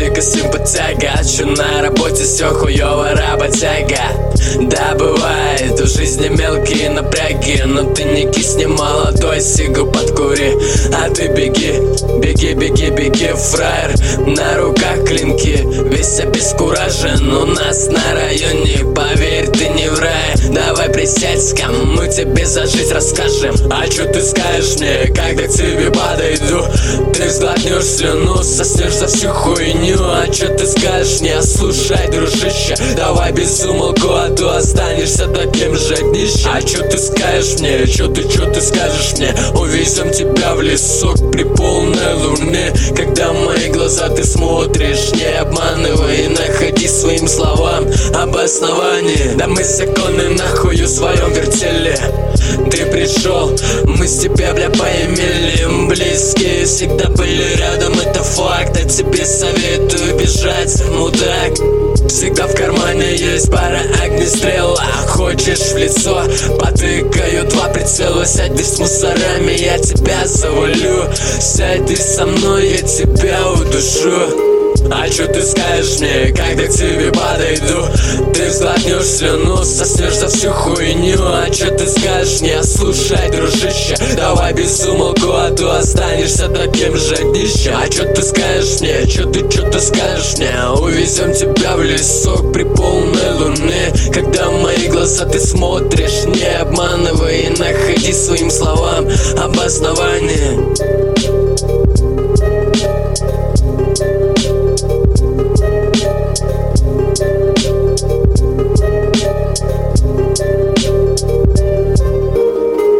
только симпатяга, а чё на работе всё хуёво, работяга. Да, бывает в жизни мелкие напряги, но ты не кисни, молодой, сигу подкури. А ты беги, беги, беги, беги, фраер. На руках клинки, весь обескуражен. У нас на районе, поверь, ты не в рае. Давай присядь-ка, мы тебе за жизнь расскажем. А чё ты скажешь мне, когда к тебе подойду? Ты сглотнешь слюну, соснешь за всю хуйню. А чё ты скажешь мне, слушай, дружище, давай без умолку, а то останешься таким же днищем. А чё ты скажешь мне, чё ты скажешь мне? Увезем тебя в лесок при полной луне. Когда в мои глаза ты смотришь, не обманывай, находи своим словам обоснование. Да мы законы нахуй в своем вертеле. Ты пришел, мы с тебя, бля, поимели. Близкие всегда были рядом, это факт. А тебе советую бежать, мудак. Всегда в кармане есть пара огнестрела. Хочешь в лицо, потыкаю два прицела. Сядь ты с мусорами, я тебя завалю. Сядь ты со мной, я тебя удушу. А чё ты скажешь мне, когда к тебе подойду? Ты сглотнешь слюну, соснешь за всю хуйню. А чё ты скажешь мне, слушай, дружище, давай без умолку, а то останешься таким же днищем. А чё ты скажешь мне, чё ты скажешь мне? Увезем тебя в лесок при полной луне. Когда в мои глаза ты смотришь, не обманывай, находи своим словам обоснование.